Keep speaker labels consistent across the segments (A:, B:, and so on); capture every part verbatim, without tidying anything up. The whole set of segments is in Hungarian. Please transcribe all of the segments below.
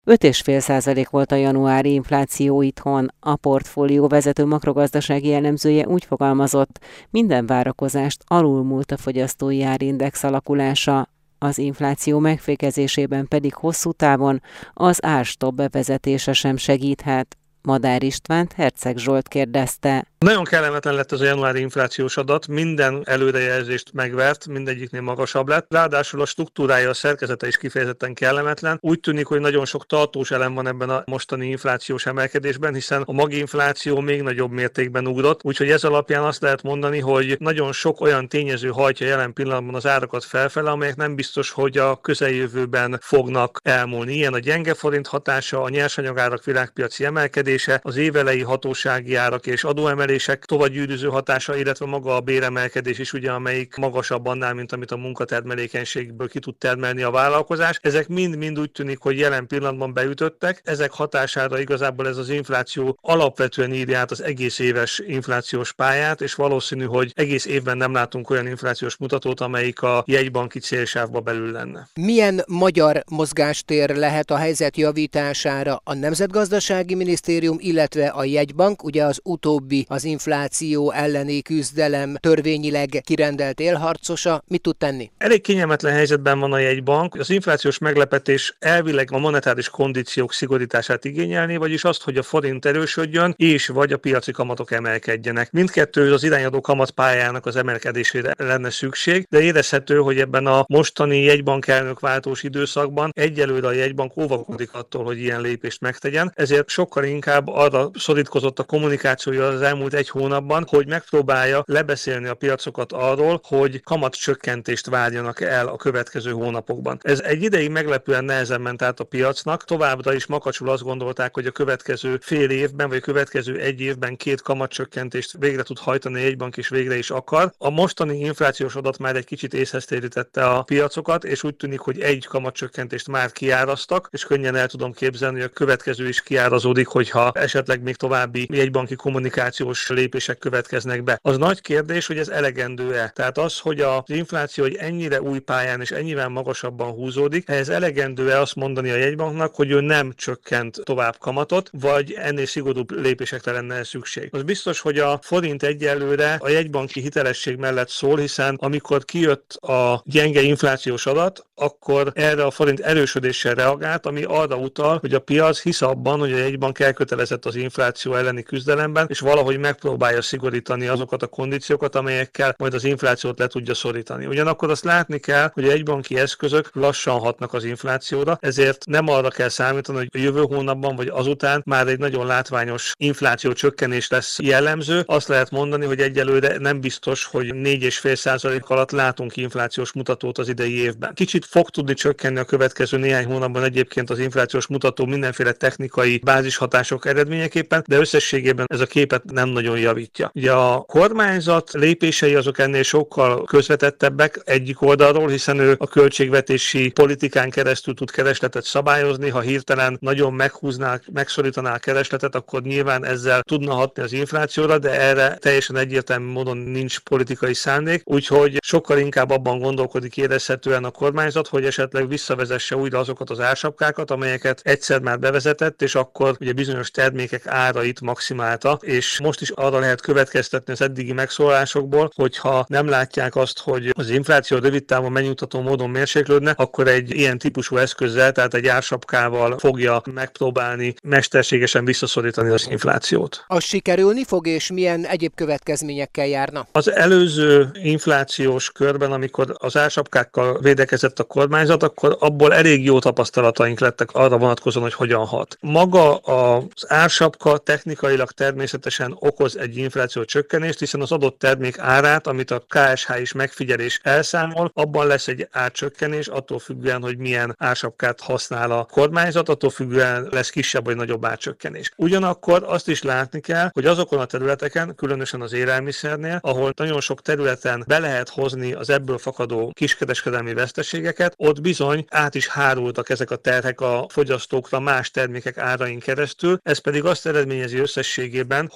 A: öt egész öt százalék volt a januári infláció itthon. A portfólió vezető makrogazdasági elemzője úgy fogalmazott, minden várakozást alulmúlt a fogyasztói árindex alakulása. Az infláció megfékezésében pedig hosszú távon az árstop bevezetése sem segíthet. Madár Istvánt Herceg Zsolt kérdezte.
B: Nagyon kellemetlen lett ez a januári inflációs adat, minden előrejelzést megvert, mindegyiknél magasabb lett, ráadásul a struktúrája, a szerkezete is kifejezetten kellemetlen. Úgy tűnik, hogy nagyon sok tartós elem van ebben a mostani inflációs emelkedésben, hiszen a maginfláció még nagyobb mértékben ugrott, úgyhogy ez alapján azt lehet mondani, hogy nagyon sok olyan tényező hajtja jelen pillanatban az árakat felfele, amelyek nem biztos, hogy a közeljövőben fognak elmúlni. Ilyen a gyenge forint hatása, a nyersanyagárak világpiaci emelkedése, az évelei hatósági árak és adóemelések, tovagyűrűző hatása, illetve maga a béremelkedés is, ugye, amelyik magasabb annál, mint amit a munkatermelékenységből ki tud termelni a vállalkozás. Ezek mind-mind úgy tűnik, hogy jelen pillanatban beütöttek. Ezek hatására igazából ez az infláció alapvetően írja át az egész éves inflációs pályát, és valószínű, hogy egész évben nem látunk olyan inflációs mutatót, amelyik a jegybanki célsávba belül lenne.
C: Milyen magyar mozgástér lehet a helyzet javítására a Nemzetgazdasági Minisztérium, illetve a jegybank, ugye az utóbbi az infláció elleni küzdelem törvényileg kirendelt élharcosa, mit tud tenni?
B: Elég kényelmetlen helyzetben van a jegybank. Az inflációs meglepetés elvileg a monetáris kondíciók szigorítását igényelni, vagyis azt, hogy a forint erősödjön, és vagy a piaci kamatok emelkedjenek. Mindkettő az irányadó kamatpályának az emelkedésére lenne szükség, de érezhető, hogy ebben a mostani jegybankelnök váltós időszakban egyelőre a jegybank óvakodik attól, hogy ilyen lépést megtegyen, ezért sokkal inkább arra szorítkozott a kommunikációja az elmúlt egy hónapban, hogy megpróbálja lebeszélni a piacokat arról, hogy kamatcsökkentést várjanak el a következő hónapokban. Ez egy ideig meglepően nehezen ment át a piacnak, továbbra is makacsul azt gondolták, hogy a következő fél évben, vagy a következő egy évben két kamatcsökkentést végre tud hajtani a jegybank, és végre is akar. A mostani inflációs adat már egy kicsit észhez térítette a piacokat, és úgy tűnik, hogy egy kamatcsökkentést már kiáraztak, és könnyen el tudom képzelni, hogy a következő is kiárazódik, hogyha esetleg még további jegybanki kommunikációs lépések következnek be. Az nagy kérdés, hogy ez elegendő-e. Tehát az, hogy az infláció egy ennyire új pályán és ennyivel magasabban húzódik, ehhez elegendő-e azt mondani a jegybanknak, hogy ő nem csökkent tovább kamatot, vagy ennél szigorúbb lépésekre lenne szükség. Az biztos, hogy a forint egyelőre a jegybanki hitelesség mellett szól, hiszen amikor kijött a gyenge inflációs adat, akkor erre a forint erősödéssel reagált, ami arra utal, hogy a piac hisz abban, hogy a jegybank elkötelezett az infláció elleni küzdelemben, és valahogy megpróbálja szigorítani azokat a kondíciókat, amelyekkel majd az inflációt le tudja szorítani. Ugyanakkor azt látni kell, hogy a jegybanki eszközök lassan hatnak az inflációra, ezért nem arra kell számítani, hogy a jövő hónapban vagy azután már egy nagyon látványos infláció csökkenés lesz jellemző. Azt lehet mondani, hogy egyelőre nem biztos, hogy négy egész öt százalék alatt látunk inflációs mutatót az idei évben. Kicsit fog tudni csökkenni a következő néhány hónapban egyébként az inflációs mutató mindenféle technikai bázishatások eredményeképpen, de összességében ez a képet nem nagyon javítja. Ugye a kormányzat lépései azok ennél sokkal közvetettebbek egyik oldalról, hiszen ő a költségvetési politikán keresztül tud keresletet szabályozni, ha hirtelen nagyon meghúznák, megszorítaná a keresletet, akkor nyilván ezzel tudna hatni az inflációra, de erre teljesen egyértelmű módon nincs politikai szándék, úgyhogy sokkal inkább abban gondolkodik érezhetően a kormányzat, hogy esetleg visszavezesse újra azokat az ársapkákat, amelyeket egyszer már bevezetett, és akkor ugye bizonyos termékek árait maximálta, és most is arra lehet következtetni az eddigi megszólásokból, hogyha nem látják azt, hogy az infláció rövid távon megnyugtató módon mérséklődne, akkor egy ilyen típusú eszközzel, tehát egy ársapkával fogja megpróbálni mesterségesen visszaszorítani az inflációt.
C: Az sikerülni fog, és milyen egyéb következményekkel járna?
B: Az előző inflációs körben, amikor az ársapkákkal védekezett a kormányzat, akkor abból elég jó tapasztalataink lettek arra vonatkozóan, hogy hogyan hat. Maga az ársapka technikailag természetesen okoz egy infláció csökkenést, hiszen az adott termék árát, amit a ká es há is megfigyelés elszámol, abban lesz egy árcsökkenés, attól függően, hogy milyen ársapkát használ a kormányzat, attól függően lesz kisebb vagy nagyobb árcsökkenés. Ugyanakkor azt is látni kell, hogy azokon a területeken, különösen az élelmiszernél, ahol nagyon sok területen be lehet hozni az ebből fakadó kiskereskedelmi veszteségeket, ott bizony át is hárultak ezek a terhek a fogyasztókra más termékek árain keresztül, ez pedig azt eredményezi összességében, hogy nem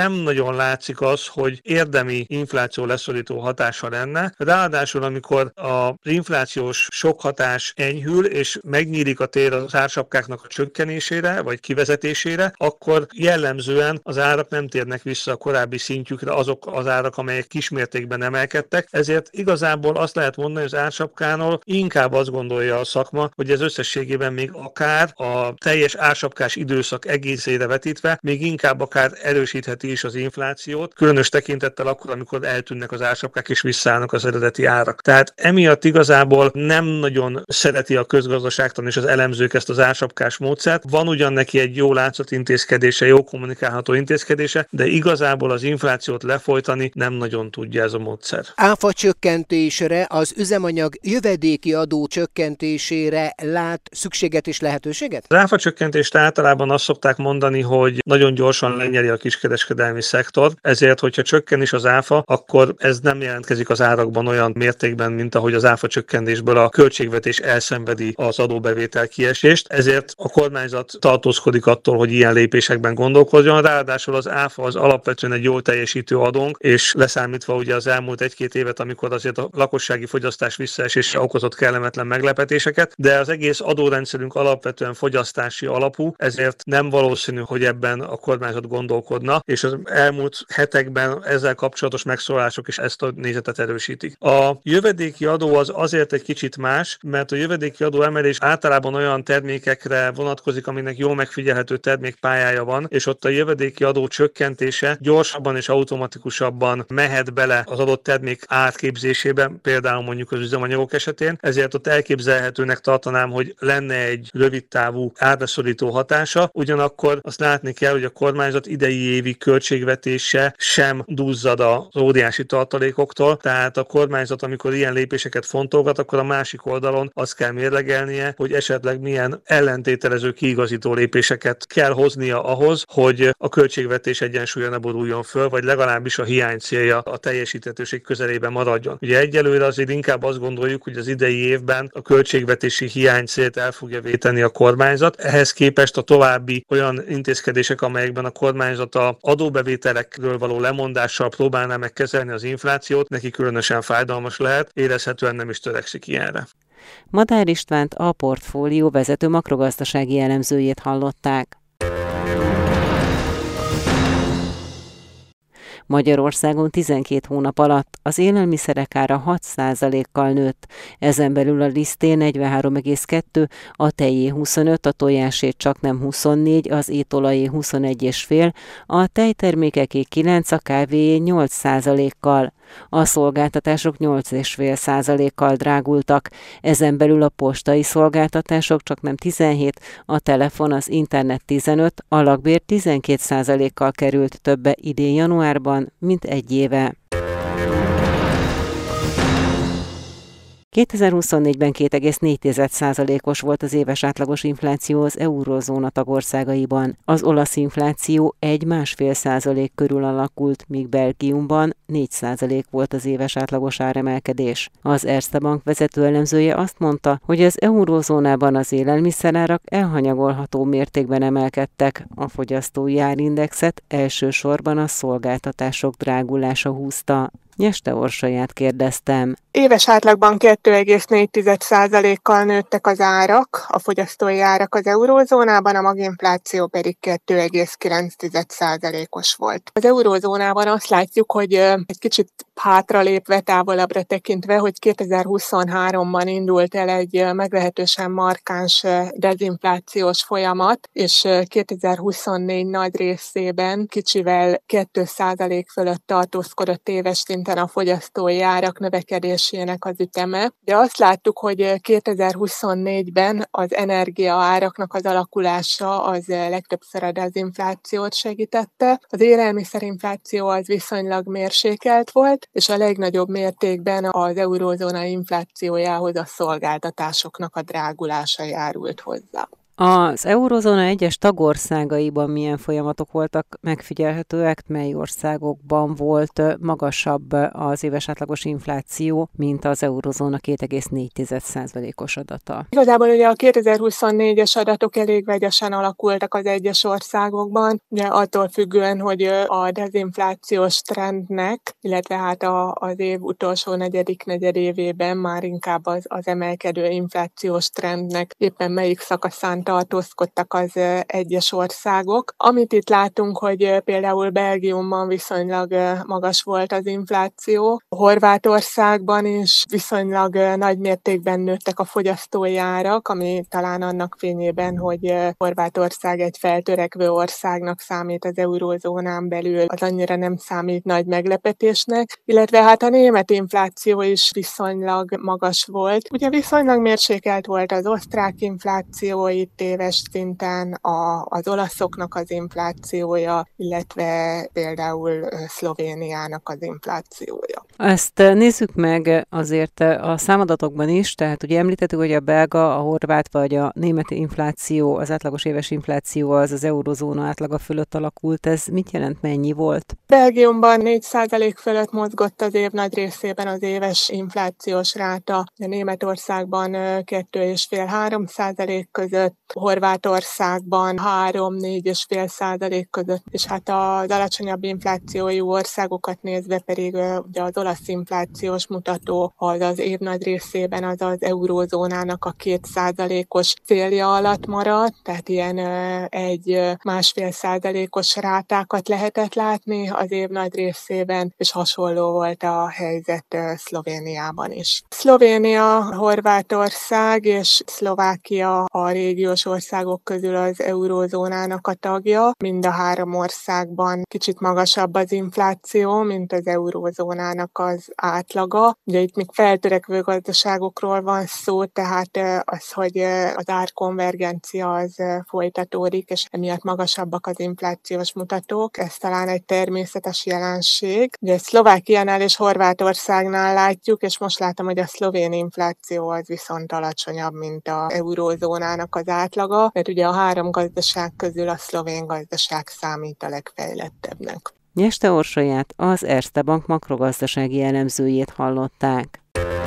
B: nem nagyon látszik az, hogy érdemi infláció leszorító hatása lenne. Ráadásul, amikor az inflációs sok hatás enyhül, és megnyílik a tér az ársapkáknak a csökkenésére, vagy kivezetésére, akkor jellemzően az árak nem térnek vissza a korábbi szintjükre, azok az árak, amelyek kismértékben emelkedtek. Ezért igazából azt lehet mondani, hogy az ársapkánól inkább azt gondolja a szakma, hogy ez összességében még akár a teljes ársapkás időszak egészére vetítve, még inkább akár erősítheti is az inflációt, különös tekintettel akkor, amikor eltűnnek az ársapkák és visszaállnak az eredeti árak. Tehát emiatt igazából nem nagyon szereti a közgazdaságtan és az elemzők ezt az ársapkás módszert. Van ugyan neki egy jó látszatintézkedése, jó kommunikálható intézkedése, de igazából az inflációt lefolytani nem nagyon tudja ez a módszer.
C: Áfa csökkentésre, az üzemanyag jövedéki adó csökkentésére lát szükséget és lehetőséget?
B: Az áfa csökkentést általában azt szokták mondani, hogy nagyon gyorsan lenyeli a kiskereskedelmi szektor, ezért, hogyha csökken is az áfa, akkor ez nem jelentkezik az árakban olyan mértékben, mint ahogy az áfa csökkentésből a költségvetés elszenvedi az adóbevétel kiesést, ezért a kormányzat tartózkodik attól, hogy ilyen lépésekben gondolkodjon, ráadásul az áfa az alapvetően egy jól teljesítő adónk, és leszámítva ugye az elmúlt egy-két évet, amikor azért a lakossági fogyasztás visszaesése okozott kellemetlen meglepetéseket, de az egész adórendszerünk alapvetően fogyasztási alapú, ezért nem valószínű, hogy ebben a kormányzat gondolkodna, és az elmúlt hetekben ezzel kapcsolatos megszólások is ezt a nézetet erősítik. A jövedéki adó az azért egy kicsit más, mert a jövedéki adó emelés általában olyan termékekre vonatkozik, aminek jól megfigyelhető termékpályája van, és ott a jövedéki adó csökkentése gyorsabban és automatikusabban mehet bele az adott termék árképzésébe, például mondjuk az üzemanyagok esetén, ezért ott elképzelhetőnek tartanám, hogy lenne egy rövidtávú árleszorító hatása, ugyanakkor azt látni kell, hogy a kormányzat idei évi költségvetése sem duzzad az óriási tartalékoktól, tehát a kormányzat, amikor ilyen lépéseket fontolgat, akkor a másik oldalon azt kell mérlegelnie, hogy esetleg milyen ellentételező kiigazító lépéseket kell hoznia ahhoz, hogy a költségvetés egyensúlya ne boruljon föl, vagy legalábbis a hiány célja a teljesíthetőség közelében maradjon. Ugye egyelőre azért inkább azt gondoljuk, hogy az idei évben a költségvetési hiány célt el fogja véteni a kormányzat. Ehhez képest a további olyan intézkedések, amelyekben a kormányzat a adóbevételekről való lemondással próbálná megkezelni az inflációt, neki különösen fájdalmas lehet, érezhetően nem is törekszik ilyenre.
A: Madár Istvánt, a Portfólió vezető makrogazdasági elemzőjét hallották. Magyarországon tizenkét hónap alatt az élelmiszerek ára hat százalékkal nőtt, ezen belül a liszté negyvenhárom egész kettő, a tejé huszonöt, a tojásé csaknem huszonnégy, az étolajé huszonegy egész öt, a tejtermékeké kilenc, a kávéé nyolc százalékkal. A szolgáltatások nyolc egész öt százalékkal drágultak, ezen belül a postai szolgáltatások csaknem tizenhét, a telefon, az internet tizenöt, a lakbér tizenkét százalékkal került többe idén januárban, mint egy éve. kétezer-huszonnégyben két egész négy százalékos volt az éves átlagos infláció az eurózóna tagországaiban. Az olasz infláció egy-másfél százalék körül alakult, míg Belgiumban négy százalék volt az éves átlagos áremelkedés. Az Erste Bank vezető elemzője azt mondta, hogy az eurózónában az élelmiszerárak elhanyagolható mértékben emelkedtek. A fogyasztói árindexet elsősorban a szolgáltatások drágulása húzta. Nyeste Orsaját kérdeztem.
D: Éves átlagban kettő egész négy százalékkal nőttek az árak, a fogyasztói árak az eurózónában, a maginfláció pedig kettő egész kilenc százalékos volt. Az eurózónában azt látjuk, hogy egy kicsit hátralépve, távolabbra tekintve, hogy kétezer-huszonháromban indult el egy meglehetősen markáns dezinflációs folyamat, és kétezer-huszonnégy nagy részében kicsivel két százalék fölött tartózkodott éves szinten a fogyasztói árak növekedésének az üteme. De azt láttuk, hogy kétezer-huszonnégyben az energiaáraknak az alakulása az legtöbbször a dezinflációt segítette. Az élelmiszerinfláció az viszonylag mérsékelt volt, és a legnagyobb mértékben az eurózóna inflációjához a szolgáltatásoknak a drágulása járult hozzá.
A: Az eurozóna egyes tagországaiban milyen folyamatok voltak megfigyelhetőek, mely országokban volt magasabb az éves átlagos infláció, mint az eurozóna két egész négy százalékos adata?
D: Igazából ugye a kétezer-huszonnégyes adatok elég vegyesen alakultak az egyes országokban, ugye attól függően, hogy a dezinflációs trendnek, illetve hát a, az év utolsó negyedik negyedévében már inkább az, az emelkedő inflációs trendnek éppen melyik szakaszán tartózkodtak az egyes országok. Amit itt látunk, hogy például Belgiumban viszonylag magas volt az infláció, Horvátországban is viszonylag nagy mértékben nőttek a fogyasztói árak, ami talán annak fényében, hogy Horvátország egy feltörekvő országnak számít az eurózónán belül, az annyira nem számít nagy meglepetésnek, illetve hát a német infláció is viszonylag magas volt. Ugye viszonylag mérsékelt volt az osztrák infláció itt éves szinten, a, az olaszoknak az inflációja, illetve például Szlovéniának az inflációja.
A: Ezt nézzük meg azért a számadatokban is, tehát ugye említettük, hogy a belga, a horvát vagy a német infláció, az átlagos éves infláció az az eurozóna átlaga fölött alakult. Ez mit jelent, mennyi volt?
D: Belgiumban négy százalék fölött mozgott az év nagy részében az éves inflációs ráta, a Németországban kettő egész öt-három százalék között, Horvátországban három-négy egész öt százalék között, és hát az alacsonyabb inflációjú országokat nézve pedig ugye az olasz inflációs mutató az az év nagy részében az az eurózónának a két százalékos célja alatt maradt, tehát ilyen egy másfél százalékos rátákat lehetett látni az év nagy részében, és hasonló volt a helyzet Szlovéniában is. Szlovénia, Horvátország és Szlovákia a régiós országok közül az eurózónának a tagja. Mind a három országban kicsit magasabb az infláció, mint az eurózónának az átlaga. Ugye itt még feltörekvő gazdaságokról van szó, tehát az, hogy az árkonvergencia az folytatódik, és emiatt magasabbak az inflációs mutatók. Ez talán egy természetes jelenség. Ugye Szlovákiánál és Horvátországnál látjuk, és most látom, hogy a szlovén infláció az viszont alacsonyabb, mint az eurózónának az átlaga, mert ugye a három gazdaság közül a szlovén gazdaság számít a legfejlettebbnek.
A: Nyeste Orsolyát, az Erste Bank makrogazdasági elemzőjét hallották.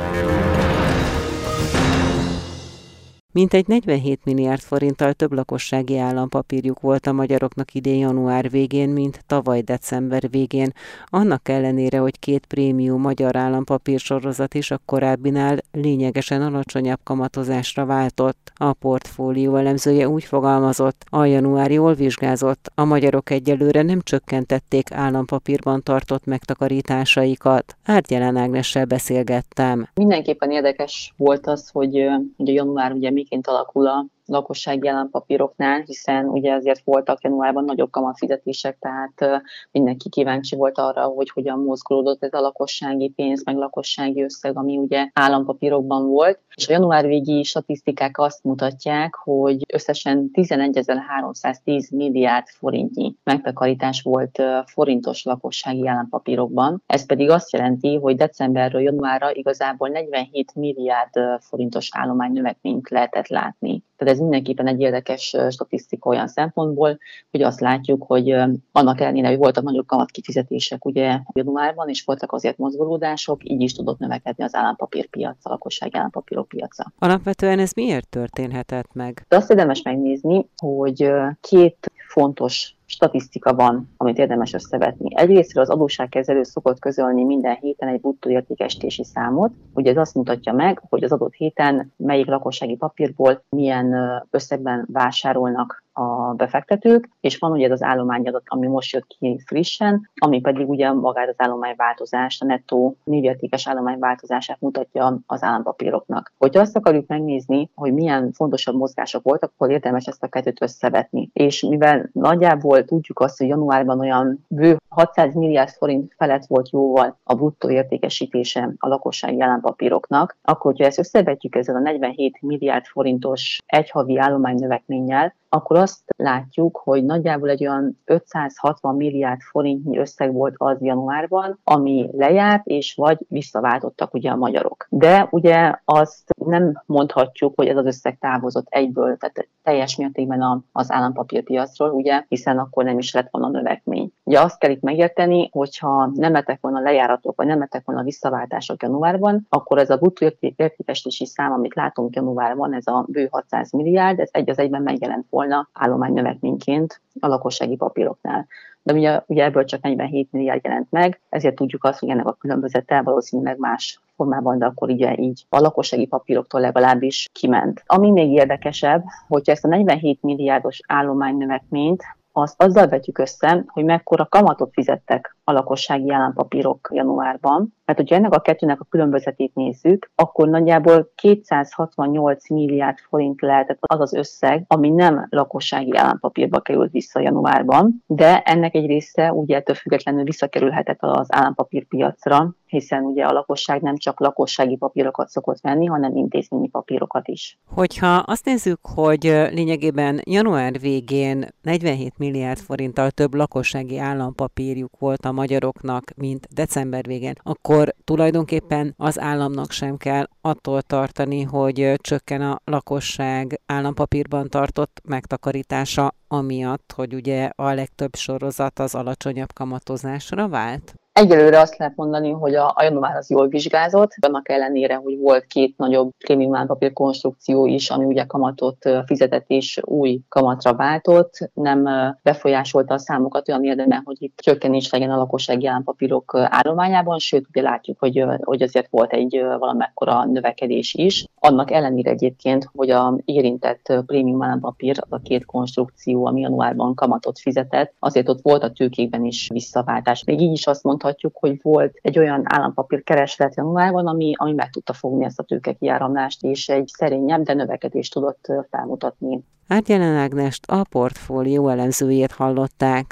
A: Mintegy negyvenhét milliárd forinttal több lakossági állampapírjuk volt a magyaroknak idén január végén, mint tavaly december végén, annak ellenére, hogy két prémium magyar állampapír sorozat is a korábbinál lényegesen alacsonyabb kamatozásra váltott. A portfólió elemzője úgy fogalmazott, a január jól vizsgázott, a magyarok egyelőre nem csökkentették állampapírban tartott megtakarításaikat. Árgyelán Ágnessel beszélgettem.
E: Mindenképpen érdekes volt az, hogy ugye január ugye miként alakul a lakossági állampapíroknál, hiszen ugye azért voltak januárban nagyobb kamatfizetések, tehát mindenki kíváncsi volt arra, hogy hogyan mozgolódott ez a lakossági pénz, meg lakossági összeg, ami ugye állampapírokban volt. És a január végi statisztikák azt mutatják, hogy összesen tizenegyezer-háromszáztíz milliárd forintnyi megtakarítás volt forintos lakossági állampapírokban. Ez pedig azt jelenti, hogy decemberről januárra igazából negyvenhét milliárd forintos állománynövekményt lehetett látni. Tehát ez mindenképpen egy érdekes statisztika olyan szempontból, hogy azt látjuk, hogy annak ellenére, hogy voltak nagyobb kamatkifizetések ugye januárban, és voltak azért mozgolódások, így is tudott növekedni az állampapírpiac, a lakossági állampapírok piaca.
A: Alapvetően ez miért történhetett meg?
E: De azt érdemes megnézni, hogy két fontos statisztika van, amit érdemes összevetni. Egyrésztről az adósságkezelő szokott közölni minden héten egy bruttó értékesítési számot. Ugye ez azt mutatja meg, hogy az adott héten melyik lakossági papírból milyen összegben vásárolnak a befektetők, és van ugye ez az állományadat, ami most jött ki frissen, ami pedig ugye magát az állományváltozást, a nettó névértékes állományváltozását mutatja az állampapíroknak. Hogyha azt akarjuk megnézni, hogy milyen fontosabb mozgások voltak, akkor érdemes ezt a kettőt összevetni. És mivel nagyjából tudjuk azt, hogy januárban olyan bő hatszáz milliárd forint felett volt jóval a bruttó értékesítése a lakossági állampapíroknak, akkor, hogyha ezt összevetjük ezzel a negyvenhét milliárd forintos egyhavi állománynövekménnyel, akkor azt látjuk, hogy nagyjából egy olyan ötszázhatvan milliárd forintnyi összeg volt az januárban, ami lejárt, és vagy visszaváltottak ugye a magyarok. De ugye azt nem mondhatjuk, hogy ez az összeg távozott egyből, tehát teljes mértékben az állampapírpiacról, ugye, hiszen akkor nem is lett volna növekmény. Ugye azt kell itt megérteni, hogyha nem lettek volna lejáratok, vagy nem lettek volna visszaváltások januárban, akkor ez a bruttó értékesítési szám, amit látunk januárban, ez a bő hatszáz milliárd, ez egy az egyben megjelent volna állománynövekményként a lakossági papíroknál. De ugye, ugye ebből csak negyvenhét milliárd jelent meg, ezért tudjuk azt, hogy ennek a különbözete valószínűleg más formában, de akkor ugye így a lakossági papíroktól legalábbis kiment. Ami még érdekesebb, hogyha ezt a negyvenhét milliárdos állománynövekményt azt azzal vetjük össze, hogy mekkora kamatot fizettek a lakossági állampapírok januárban. Mert hogyha ennek a kettőnek a különbözetét nézzük, akkor nagyjából kétszázhatvannyolc milliárd forint lehetett az az összeg, ami nem lakossági állampapírba került vissza januárban, de ennek egy része ugye ettől függetlenül visszakerülhetett az állampapírpiacra, hiszen ugye a lakosság nem csak lakossági papírokat szokott venni, hanem intézményi papírokat is.
A: Hogyha azt nézzük, hogy lényegében január végén negyvenhét milliárd forinttal több lakossági állampapírjuk volt a magyaroknak, mint december végén, akkor tulajdonképpen az államnak sem kell attól tartani, hogy csökken a lakosság állampapírban tartott megtakarítása, amiatt, hogy ugye a legtöbb sorozat az alacsonyabb kamatozásra vált?
E: Egyelőre azt lehet mondani, hogy a, a január az jól vizsgázott, annak ellenére, hogy volt két nagyobb prémium állampapír konstrukció is, ami ugye kamatot fizetett és új kamatra váltott, nem befolyásolta a számokat olyan érdemben, hogy itt csökkenés legyen a lakossági állampapírok állományában, sőt, ugye látjuk, hogy, hogy azért volt egy valamekkora növekedés is. Annak ellenére egyébként, hogy a érintett prémium állampapír, az a két konstrukció, ami januárban kamatot fizetett, azért ott volt a tőkékben is visszaváltás. Még így is azt mondhatjuk, hogy volt egy olyan állampapír kereslet januárban, ami, ami meg tudta fogni ezt a tőkekiáramlást, és egy szerényebb, de növekedést tudott felmutatni.
A: Árgyelen Ágnest, a portfólió elemzőjét hallották.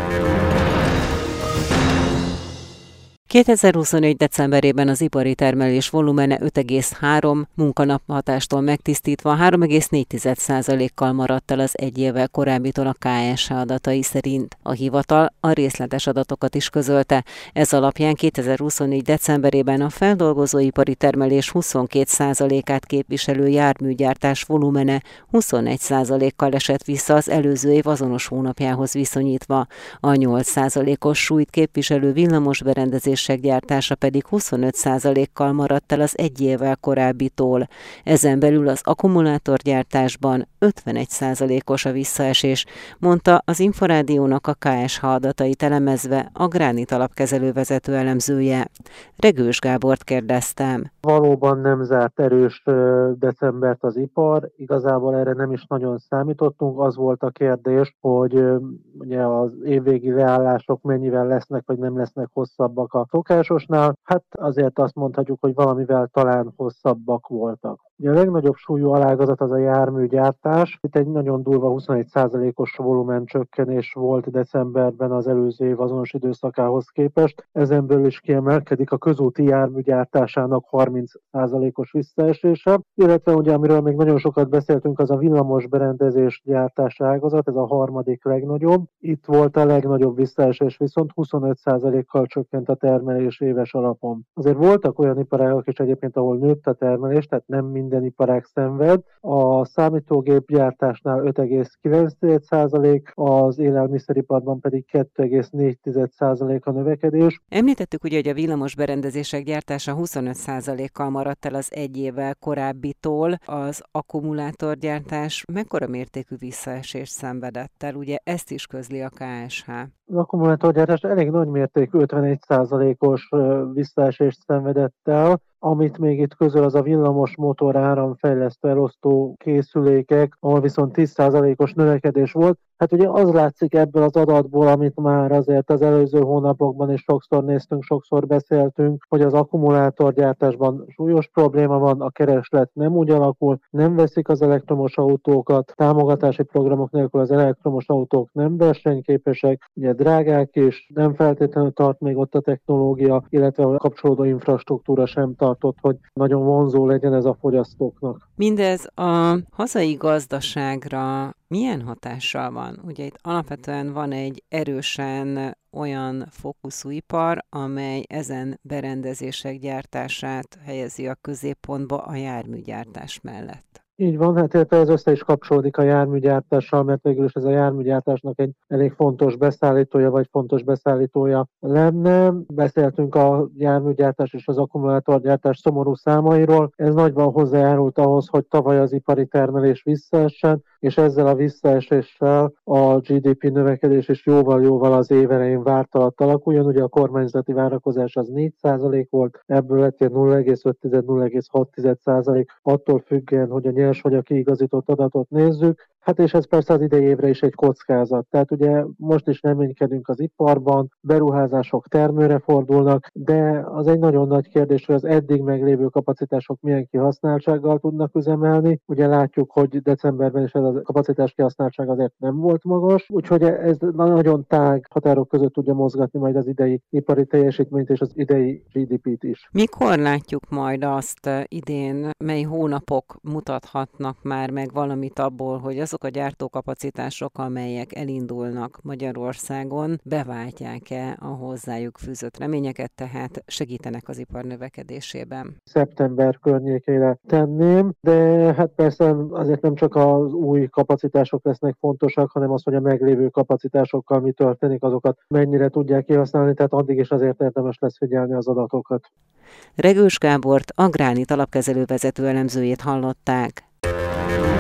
A: kétezer-huszonnégy. decemberében az ipari termelés volumene öt egész három munkanaphatástól megtisztítva három egész négy százalékkal maradt el az egy évvel korábbitól a ká es há adatai szerint. A hivatal a részletes adatokat is közölte. Ez alapján kétezer-huszonnégy. decemberében a feldolgozóipari termelés huszonkét százalékát képviselő járműgyártás volumene huszonegy százalékkal esett vissza az előző év azonos hónapjához viszonyítva. A nyolc százalékos súlyt képviselő villamosberendezés gyártása pedig huszonöt százalékkal maradt el az egy évvel korábbitól. Ezen belül az akkumulátorgyártásban ötvenegy százalékos a visszaesés, mondta az Inforádiónak a ká es há adatait elemezve a Gránit alapkezelő vezető elemzője. Regős Gábort kérdeztem.
F: Valóban nem zárt erős decembert az ipar, igazából erre nem is nagyon számítottunk, az volt a kérdés, hogy ugye az évvégi leállások mennyivel lesznek, vagy nem lesznek hosszabbak a szokásosnál. Hát azért azt mondhatjuk, hogy valamivel talán hosszabbak voltak. Ugye a legnagyobb súlyú alágazat az a járműgyártás. Itt egy nagyon durva huszonegy százalékos volumen csökkenés volt decemberben az előző év azonos időszakához képest. Ezen belül is kiemelkedik a közúti járműgyártásának harminc százalékos visszaesése, illetve ugye amiről még nagyon sokat beszéltünk, az a villamos berendezés gyártási ágazat, ez a harmadik legnagyobb. Itt volt a legnagyobb visszaesés, viszont huszonöt százalékkal csökkent a termelés éves alapon. Azért voltak olyan iparágak is egyébként, ahol nőtt a termelés, tehát nem minden iparág szenved. A számítógépgyártásnál öt egész kilenc százalék, az élelmiszeriparban pedig kettő egész négy százalék a növekedés.
A: Említettük ugye, hogy a villamos berendezések gyártása huszonöt százalékkal maradt el az egy évvel korábbitól. Az akkumulátorgyártás mekkora mértékű visszaesést szenvedett el? Ugye ezt is közli a ká es há.
F: Az akkumulátorgyártás elég nagy mértékű ötvenegy százalékos visszaesést szenvedett el. Amit még itt közöl, az a villamos motor áramfejlesztő elosztó készülékek, ahol viszont tíz százalékos növekedés volt. Hát ugye az látszik ebből az adatból, amit már azért az előző hónapokban is sokszor néztünk, sokszor beszéltünk, hogy az akkumulátorgyártásban súlyos probléma van, a kereslet nem úgy alakul, nem veszik az elektromos autókat, támogatási programok nélkül az elektromos autók nem versenyképesek, ugye drágák is, nem feltétlenül tart még ott a technológia, illetve a kapcsolódó infrastruktúra sem tartott, hogy nagyon vonzó legyen ez a fogyasztóknak.
A: Mindez a hazai gazdaságra milyen hatással van? Ugye itt alapvetően van egy erősen olyan fókuszú ipar, amely ezen berendezések gyártását helyezi a középpontba a járműgyártás mellett.
F: Így van, hát ez össze is kapcsolódik a járműgyártással, mert végül is ez a járműgyártásnak egy elég fontos beszállítója, vagy fontos beszállítója lenne. Beszéltünk a járműgyártás és az akkumulátorgyártás szomorú számairól. Ez nagyban hozzájárult ahhoz, hogy tavaly az ipari termelés visszaessen, és ezzel a visszaeséssel a gé dé pé növekedés is jóval-jóval az év elején várt alatt alakuljon. Ugye a kormányzati várakozás az négy százalék volt, ebből lett egy nulla egész öt - nulla egész hat százalék, attól függően, hogy a nyers vagy a kiigazított adatot nézzük. Hát és ez persze az idei évre is egy kockázat. Tehát ugye most is reménykedünk az iparban, beruházások termőre fordulnak, de az egy nagyon nagy kérdés, hogy az eddig meglévő kapacitások milyen kihasználtsággal tudnak üzemelni. Ugye látjuk, hogy decemberben is ez a kapacitás kihasználtság azért nem volt magas, úgyhogy ez nagyon tág határok között tudja mozgatni majd az idei ipari teljesítményt és az idei gé dé pét is.
A: Mikor látjuk majd azt idén, mely hónapok mutathatnak már meg valamit abból, hogy az azok a gyártókapacitások, amelyek elindulnak Magyarországon, beváltják-e a hozzájuk fűzött reményeket, tehát segítenek az ipar növekedésében?
F: Szeptember környékére tenném, de hát persze azért nem csak az új kapacitások lesznek fontosak, hanem az, hogy a meglévő kapacitásokkal mi történik, azokat mennyire tudják kihasználni, tehát addig is azért érdemes lesz figyelni az adatokat.
A: Regős Gábort, a Gránit alapkezelő vezető elemzőjét hallották.